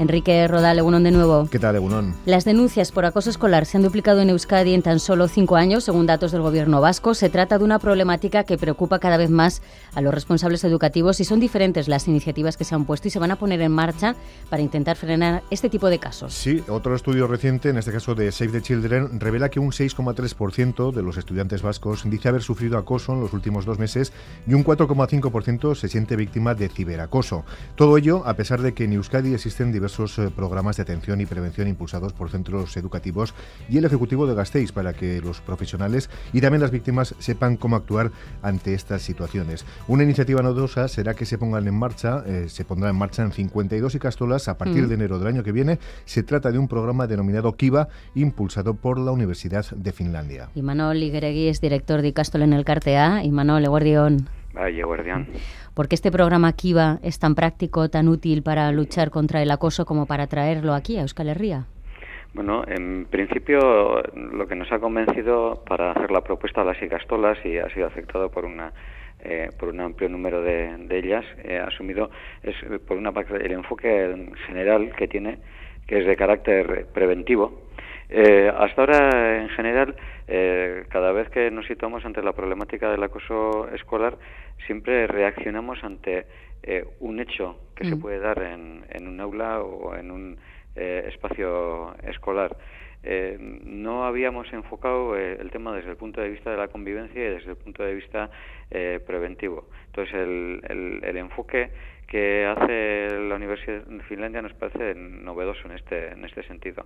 Enrique Rodal, egunon de nuevo. ¿Qué tal, egunon? Las denuncias por acoso escolar se han duplicado en Euskadi en tan solo 5 años, según datos del Gobierno vasco. Se trata de una problemática que preocupa cada vez más a los responsables educativos y son diferentes las iniciativas que se han puesto y se van a poner en marcha para intentar frenar este tipo de casos. Sí, otro estudio reciente, en este caso de Save the Children, revela que un 6,3% de los estudiantes vascos dice haber sufrido acoso en los últimos 2 meses y un 4,5% se siente víctima de ciberacoso. Todo ello a pesar de que en Euskadi existen diversos programas de atención y prevención impulsados por centros educativos y el Ejecutivo de Gasteiz para que los profesionales y también las víctimas sepan cómo actuar ante estas situaciones. Una iniciativa novedosa será que se pondrá en marcha en 52 ikastolas a partir de enero del año que viene. Se trata de un programa denominado Kiva, impulsado por la Universidad de Finlandia. Imanol Igueregui es director de Ikastolen Elkartea. Imanol, eguerdion. Eguerdion. ¿Por qué este programa Kiva es tan práctico, tan útil para luchar contra el acoso como para traerlo aquí a Euskal Herria? Bueno, en principio lo que nos ha convencido para hacer la propuesta a las ikastolas, y ha sido aceptado por un amplio número de ellas, asumido, es por una parte el enfoque general que tiene, que es de carácter preventivo. Hasta ahora, en general, cada vez que nos situamos ante la problemática del acoso escolar, siempre reaccionamos ante un hecho que se puede dar en un aula o en un espacio escolar. No habíamos enfocado el tema desde el punto de vista de la convivencia y desde el punto de vista preventivo. Entonces, el enfoque que hace la Universidad de Finlandia nos parece novedoso en este sentido.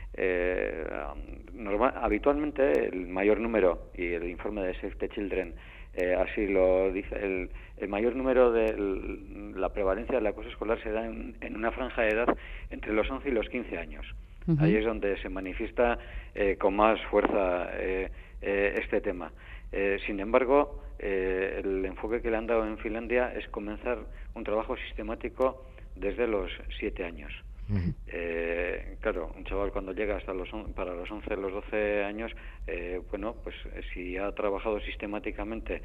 Habitualmente el mayor número, y el informe de Save the Children así lo dice, el mayor número de la prevalencia del acoso escolar se da en una franja de edad entre los 11 y los 15 años. Ahí es donde se manifiesta con más fuerza este tema. Sin embargo, el enfoque que le han dado en Finlandia es comenzar un trabajo sistemático desde los 7 años. Claro, un chaval cuando llega hasta para los 11, los 12 años, pues si ha trabajado sistemáticamente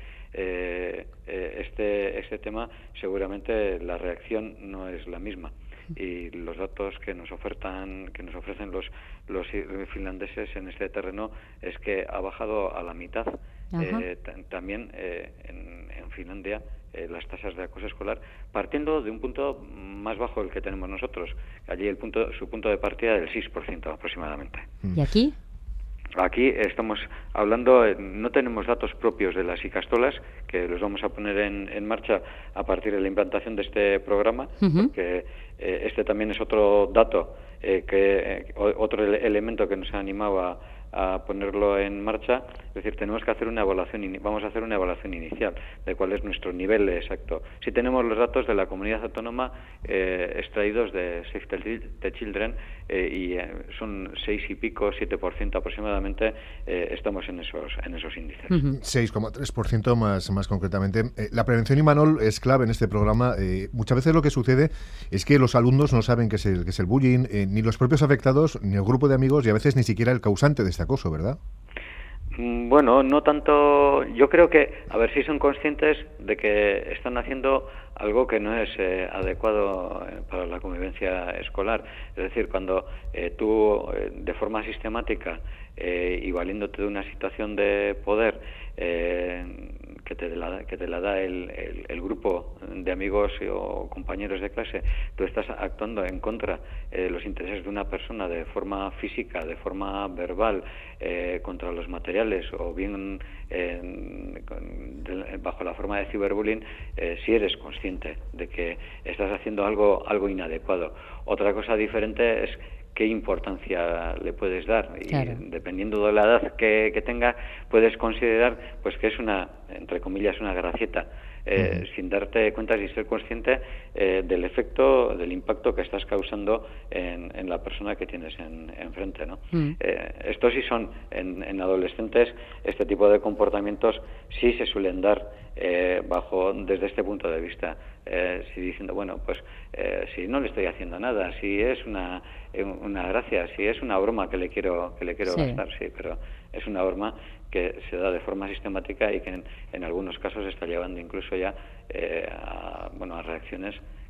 este tema, seguramente la reacción no es la misma. Y los datos que nos ofrecen los finlandeses en este terreno es que ha bajado a la mitad. También en Finlandia las tasas de acoso escolar, partiendo de un punto más bajo del que tenemos nosotros. Allí su punto de partida del 6% aproximadamente. ¿Y aquí? Aquí estamos hablando, no tenemos datos propios de las ikastolas, que los vamos a poner en marcha a partir de la implantación de este programa, porque este también es otro dato, otro elemento que nos ha animado a ponerlo en marcha. Es decir, tenemos que hacer vamos a hacer una evaluación inicial de cuál es nuestro nivel exacto. Si tenemos los datos de la comunidad autónoma extraídos de Save the Children, y son 6 y pico, 7% aproximadamente, estamos en esos índices. 6,3% más concretamente. La prevención, Imanol, es clave en este programa. Muchas veces lo que sucede es que los alumnos no saben qué es el bullying, ni los propios afectados, ni el grupo de amigos, y a veces ni siquiera el causante de este acoso, ¿verdad? Bueno, no tanto. Yo creo que, sí son conscientes de que están haciendo algo que no es adecuado para la convivencia escolar. Es decir, cuando tú, de forma sistemática y valiéndote de una situación de poder que te la da el grupo de amigos o compañeros de clase, tú estás actuando en contra de los intereses de una persona de forma física, de forma verbal, contra los materiales, o bien bajo la forma de ciberbullying, si eres consciente de que estás haciendo algo inadecuado. Otra cosa diferente es qué importancia le puedes dar, claro. Y dependiendo de la edad que tenga, puedes considerar pues que es entre comillas, una gracieta, sin darte cuenta y ser consciente del efecto, del impacto que estás causando en la persona que tienes enfrente, ¿no? Estos sí son, en adolescentes, este tipo de comportamientos sí se suelen dar desde este punto de vista, si diciendo, si no le estoy haciendo nada, si es una gracia, si es una broma que le quiero gastar, sí, pero es una broma que se da de forma sistemática y que en algunos casos está llevando incluso ya a reacciones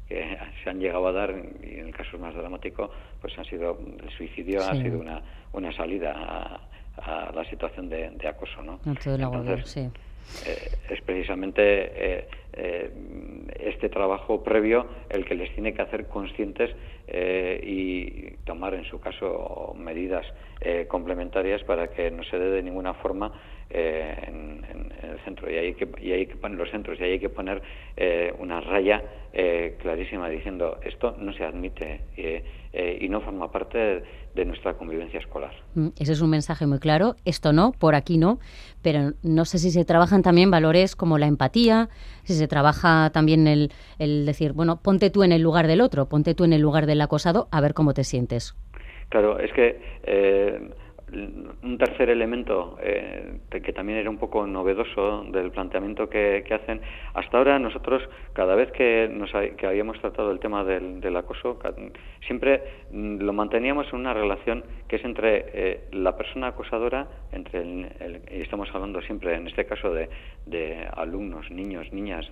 que se han llegado a dar, y en el caso más dramático, pues el suicidio ha sido una salida a la situación de acoso, ¿no? Entonces, es precisamente este trabajo previo el que les tiene que hacer conscientes y tomar, en su caso, medidas complementarias para que no se dé de ninguna forma en el centro. Y hay que poner los centros, y hay que poner una raya clarísima diciendo: esto no se admite y no forma parte de nuestra convivencia escolar. Ese es un mensaje muy claro. Esto no, por aquí no, pero no sé si se trabajan también valores como la empatía, si se trabaja también el decir, bueno, ponte tú en el lugar del otro, ponte tú en el lugar del acosado, a ver cómo te sientes. Claro, es que un tercer elemento que también era un poco novedoso del planteamiento que hacen. Hasta ahora nosotros, cada vez que habíamos tratado el tema del acoso, siempre lo manteníamos en una relación que es entre la persona acosadora, y estamos hablando siempre, en este caso, de alumnos, niños, niñas,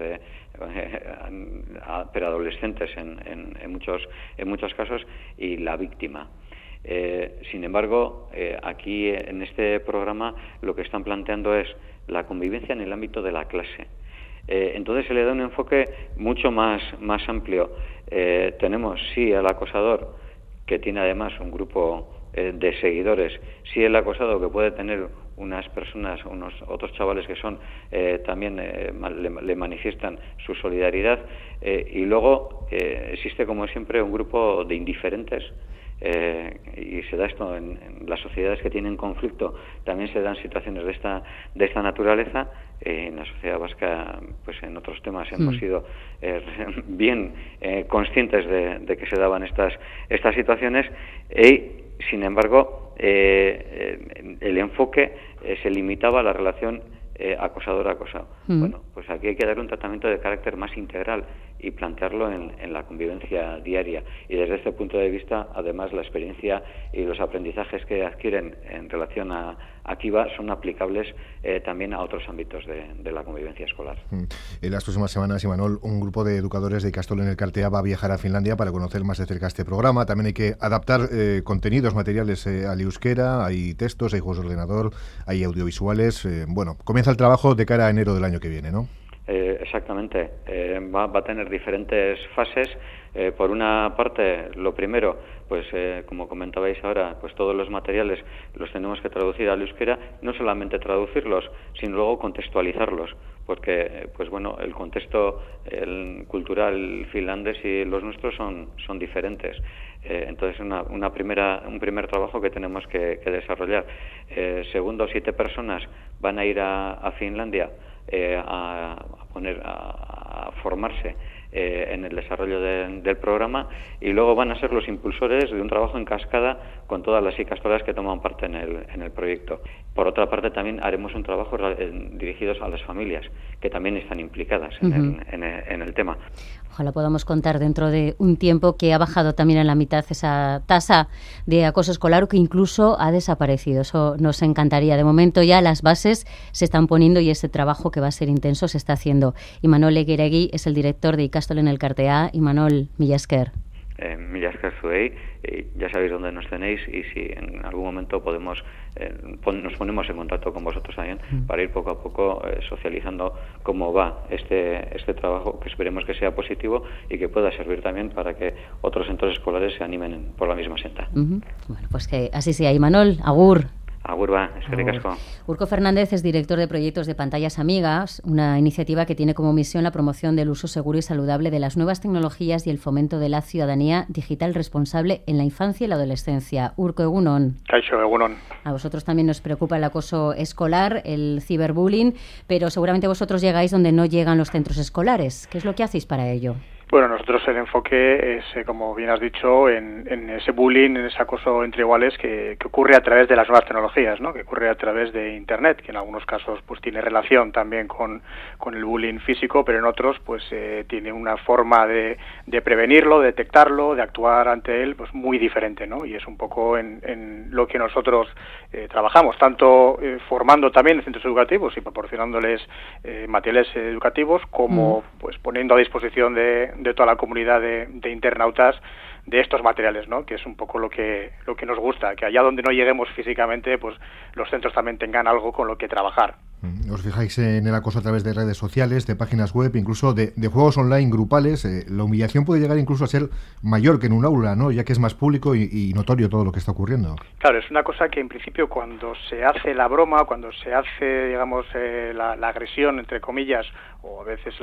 pero adolescentes en muchos casos, y la víctima. Sin embargo, aquí en este programa lo que están planteando es la convivencia en el ámbito de la clase. Entonces se le da un enfoque mucho más amplio. Tenemos, sí, al acosador, que tiene además un grupo de seguidores, sí, el acosado, que puede tener unas personas, otros chavales que son también le manifiestan su solidaridad, y luego existe, como siempre, un grupo de indiferentes. Y se da esto en las sociedades que tienen conflicto, también se dan situaciones de esta naturaleza. En la sociedad vasca, pues en otros temas hemos sido bien conscientes de que se daban estas situaciones, y sin embargo el enfoque se limitaba a la relación acosador-acosado. Bueno, pues aquí hay que darle un tratamiento de carácter más integral y plantearlo en la convivencia diaria. Y desde este punto de vista, además, la experiencia y los aprendizajes que adquieren en relación a Kiva son aplicables también a otros ámbitos de la convivencia escolar. En las próximas semanas, Imanol, un grupo de educadores de Ikastolen Elkartea va a viajar a Finlandia para conocer más de cerca este programa. También hay que adaptar contenidos, materiales al euskera, hay textos, hay juegos de ordenador, hay audiovisuales. Bueno, comienza el trabajo de cara a enero del año que viene, ¿no? Exactamente. Va a tener diferentes fases. Por una parte, lo primero, pues como comentabais ahora, pues todos los materiales los tenemos que traducir al euskera, no solamente traducirlos, sino luego contextualizarlos, porque pues bueno, el contexto cultural finlandés y los nuestros son diferentes. Entonces un primer trabajo que tenemos que desarrollar. Segundo, 7 personas van a ir a Finlandia a formarse en el desarrollo del programa, y luego van a ser los impulsores de un trabajo en cascada con todas las ikastolas que toman parte en el proyecto. Por otra parte, también haremos un trabajo dirigidos a las familias, que también están implicadas en el tema. Ojalá podamos contar dentro de un tiempo que ha bajado también en la mitad esa tasa de acoso escolar, o que incluso ha desaparecido. Eso nos encantaría. De momento ya las bases se están poniendo y ese trabajo, que va a ser intenso, se está haciendo. Imanol Eguiregui es el director de Ikastolen Elkartea. Imanol, mila esker. Mila esker zuei, ya sabéis dónde nos tenéis, y si en algún momento nos ponemos en contacto con vosotros también para ir poco a poco socializando cómo va este trabajo, que esperemos que sea positivo y que pueda servir también para que otros centros escolares se animen por la misma senda. Bueno, pues que así sea. Imanol, agur. Agur ba, eskerrik asko. Urko Fernández es director de proyectos de Pantallas Amigas, una iniciativa que tiene como misión la promoción del uso seguro y saludable de las nuevas tecnologías y el fomento de la ciudadanía digital responsable en la infancia y la adolescencia. Urko, egunon. Kaixo, egunon. A vosotros también nos preocupa el acoso escolar, el ciberbullying, pero seguramente vosotros llegáis donde no llegan los centros escolares. ¿Qué es lo que hacéis para ello? Bueno, nosotros el enfoque es, como bien has dicho, en ese bullying, en ese acoso entre iguales que ocurre a través de las nuevas tecnologías, ¿no? Que ocurre a través de Internet, que en algunos casos pues tiene relación también con el bullying físico, pero en otros pues tiene una forma de prevenirlo, de detectarlo, de actuar ante él, pues muy diferente, ¿no? Y es un poco en lo que nosotros trabajamos, tanto formando también en centros educativos y proporcionándoles materiales educativos, como pues poniendo a disposición de de toda la comunidad de internautas de estos materiales, ¿no? Que es un poco lo que nos gusta, que allá donde no lleguemos físicamente, pues los centros también tengan algo con lo que trabajar. Os fijáis en el acoso a través de redes sociales, de páginas web, incluso de juegos online grupales. La humillación puede llegar incluso a ser mayor que en un aula, ¿no? Ya que es más público y notorio todo lo que está ocurriendo. Claro, es una cosa que en principio cuando se hace la broma, cuando se hace, digamos, la agresión, entre comillas, o a veces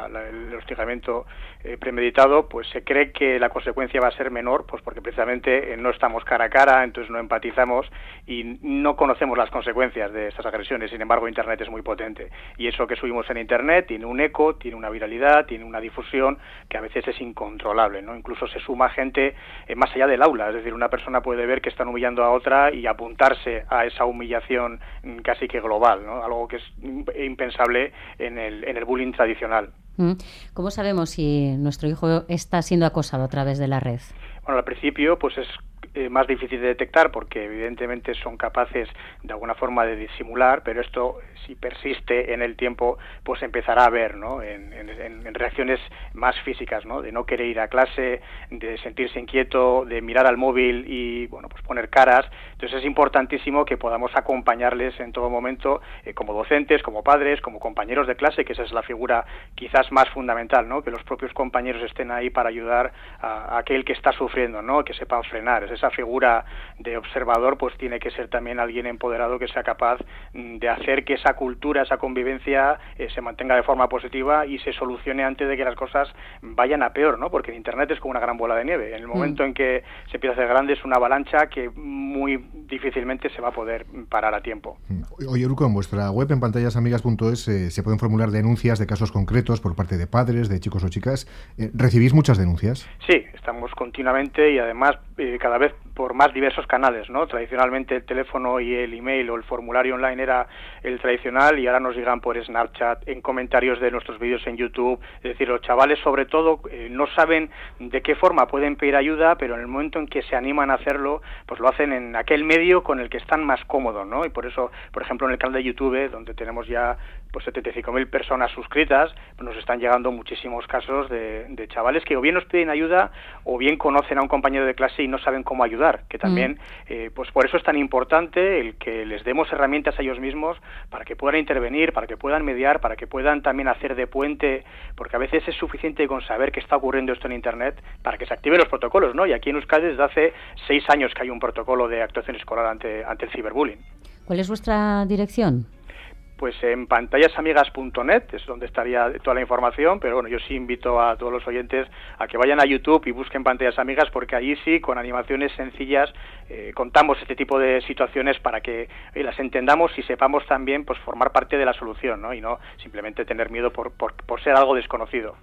el hostigamiento premeditado, pues se cree que la consecuencia va a ser menor, pues porque precisamente no estamos cara a cara, entonces no empatizamos y no conocemos las consecuencias de estas agresiones. Sin embargo, Internet es muy potente y eso que subimos en Internet tiene un eco, tiene una viralidad, tiene una difusión que a veces es incontrolable, ¿no? Incluso se suma gente más allá del aula, es decir, una persona puede ver que están humillando a otra y apuntarse a esa humillación casi que global, ¿no? Algo que es impensable en el bullying tradicional. ¿Cómo sabemos si nuestro hijo está siendo acosado a través de la red? Bueno, al principio pues es más difícil de detectar porque evidentemente son capaces de alguna forma de disimular, pero esto si persiste en el tiempo pues empezará a ver, ¿no? en reacciones más físicas, ¿no? De no querer ir a clase, de sentirse inquieto, de mirar al móvil y bueno pues poner caras. Entonces es importantísimo que podamos acompañarles en todo momento como docentes, como padres, como compañeros de clase, que esa es la figura quizás más fundamental, ¿no? Que los propios compañeros estén ahí para ayudar a aquel que está sufriendo, ¿no? Que sepan frenar. Esa figura de observador pues tiene que ser también alguien empoderado que sea capaz de hacer que esa cultura, esa convivencia se mantenga de forma positiva y se solucione antes de que las cosas vayan a peor, ¿no? Porque Internet es como una gran bola de nieve. En el momento en que se empieza a hacer grande es una avalancha que muy difícilmente se va a poder parar a tiempo. Oye, Urco, en vuestra web, en pantayasamigas.es, se pueden formular denuncias de casos concretos por parte de padres, de chicos o chicas. ¿Recibís muchas denuncias? Sí, estamos continuamente y además cada vez por más diversos canales, ¿no? Tradicionalmente el teléfono y el email o el formulario online era el tradicional y ahora nos llegan por Snapchat, en comentarios de nuestros vídeos en YouTube. Es decir, los chavales sobre todo no saben de qué forma pueden pedir ayuda, pero en el momento en que se animan a hacerlo, pues lo hacen en aquel medio con el que están más cómodos, ¿no? Y por eso, por ejemplo, en el canal de YouTube, donde tenemos ya pues 75.000 personas suscritas, pues nos están llegando muchísimos casos de chavales que o bien nos piden ayuda o bien conocen a un compañero de clase y no saben cómo ayudar, que también pues por eso es tan importante el que les demos herramientas a ellos mismos para que puedan intervenir, para que puedan mediar, para que puedan también hacer de puente, porque a veces es suficiente con saber que está ocurriendo esto en Internet para que se activen los protocolos, ¿no? Y aquí en Euskadi desde hace 6 años que hay un protocolo de actuación escolar ante el ciberbullying. ¿Cuál es vuestra dirección? Pues en pantayasamigas.net es donde estaría toda la información, pero bueno, yo sí invito a todos los oyentes a que vayan a YouTube y busquen Pantallas Amigas, porque allí sí, con animaciones sencillas, contamos este tipo de situaciones para que las entendamos y sepamos también pues formar parte de la solución, ¿no? Y no simplemente tener miedo por ser algo desconocido.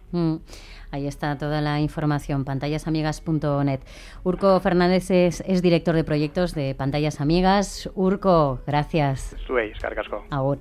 Ahí está toda la información, pantayasamigas.net. Urco Fernández es director de proyectos de Pantallas Amigas. Urco, gracias. Zuei, eskerrik asko. Agur.